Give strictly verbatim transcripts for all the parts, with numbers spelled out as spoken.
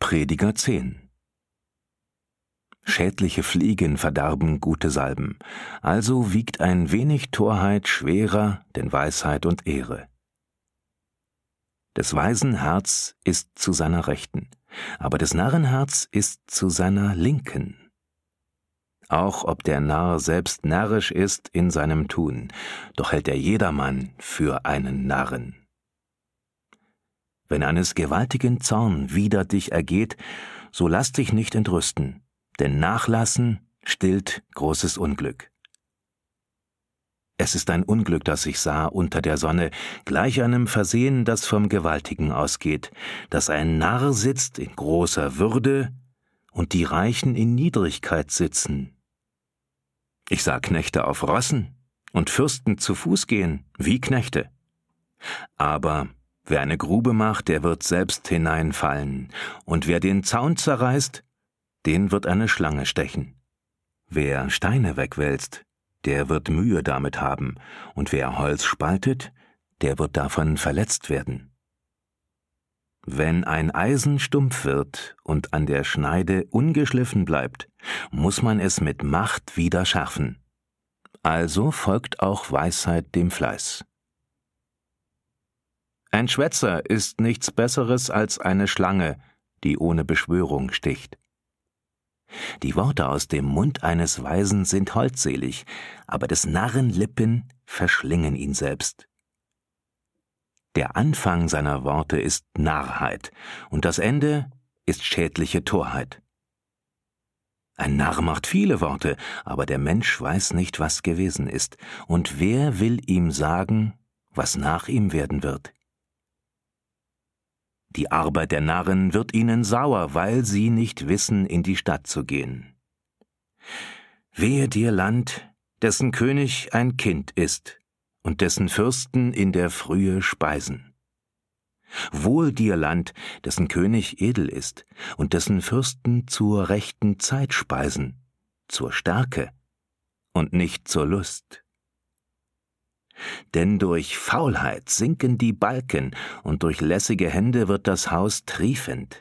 Prediger zehn. Schädliche Fliegen verderben gute Salben, also wiegt ein wenig Torheit schwerer denn Weisheit und Ehre. Des Weisen Herz ist zu seiner Rechten, aber des Narren Herz ist zu seiner Linken. Auch ob der Narr selbst närrisch ist in seinem Tun, doch hält er jedermann für einen Narren. Wenn eines gewaltigen Zorn wider dich ergeht, so lass dich nicht entrüsten, denn Nachlassen stillt großes Unglück. Es ist ein Unglück, das ich sah unter der Sonne, gleich einem Versehen, das vom Gewaltigen ausgeht, dass ein Narr sitzt in großer Würde und die Reichen in Niedrigkeit sitzen. Ich sah Knechte auf Rossen und Fürsten zu Fuß gehen, wie Knechte. Aber wer eine Grube macht, der wird selbst hineinfallen, und wer den Zaun zerreißt, den wird eine Schlange stechen. Wer Steine wegwälzt, der wird Mühe damit haben, und wer Holz spaltet, der wird davon verletzt werden. Wenn ein Eisen stumpf wird und an der Schneide ungeschliffen bleibt, muss man es mit Macht wieder schärfen. Also folgt auch Weisheit dem Fleiß. Ein Schwätzer ist nichts Besseres als eine Schlange, die ohne Beschwörung sticht. Die Worte aus dem Mund eines Weisen sind holdselig, aber des Narren Lippen verschlingen ihn selbst. Der Anfang seiner Worte ist Narrheit, und das Ende ist schädliche Torheit. Ein Narr macht viele Worte, aber der Mensch weiß nicht, was gewesen ist, und wer will ihm sagen, was nach ihm werden wird? Die Arbeit der Narren wird ihnen sauer, weil sie nicht wissen, in die Stadt zu gehen. Wehe dir, Land, dessen König ein Kind ist und dessen Fürsten in der Frühe speisen. Wohl dir, Land, dessen König edel ist und dessen Fürsten zur rechten Zeit speisen, zur Stärke und nicht zur Lust. Denn durch Faulheit sinken die Balken, und durch lässige Hände wird das Haus triefend.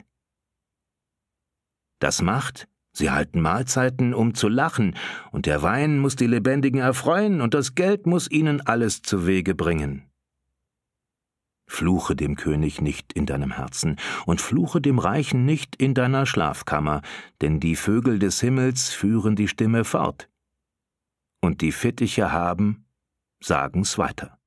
Das macht, sie halten Mahlzeiten, um zu lachen, und der Wein muß die Lebendigen erfreuen, und das Geld muß ihnen alles zu Wege bringen. Fluche dem König nicht in deinem Herzen, und fluche dem Reichen nicht in deiner Schlafkammer, denn die Vögel des Himmels führen die Stimme fort, und die Fittiche haben sagen's weiter.